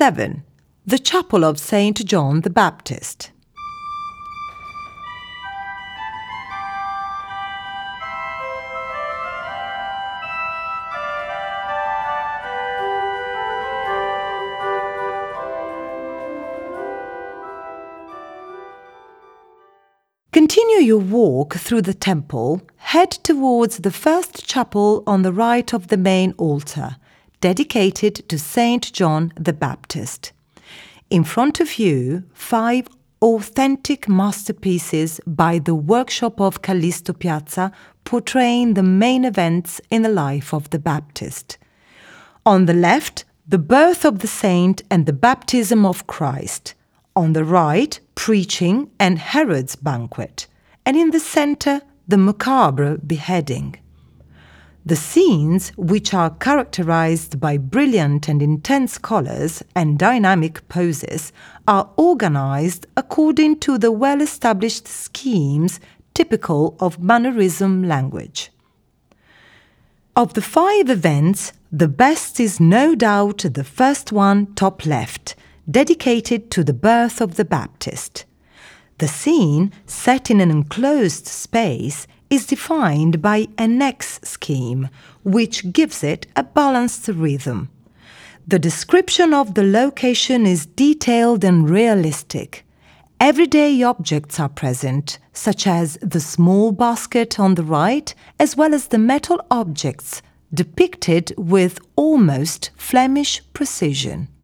7. The Chapel of St. John the Baptist. Continue your walk through the temple, head towards the first chapel on the right of the main altar, dedicated to St. John the Baptist. In front of you, 5 authentic masterpieces by the workshop of Callisto Piazza portraying the main events in the life of the Baptist. On the left, the birth of the saint and the baptism of Christ. On the right, preaching and Herod's banquet, and in the center, the macabre beheading. The scenes, which are characterized by brilliant and intense colors and dynamic poses, are organized according to the well-established schemes typical of mannerism language. Of the 5 events, the best is no doubt the first one top left, dedicated to the birth of the Baptist. The scene, set in an enclosed space, is defined by an X scheme, which gives it a balanced rhythm. The description of the location is detailed and realistic. Everyday objects are present, such as the small basket on the right, as well as the metal objects, depicted with almost Flemish precision.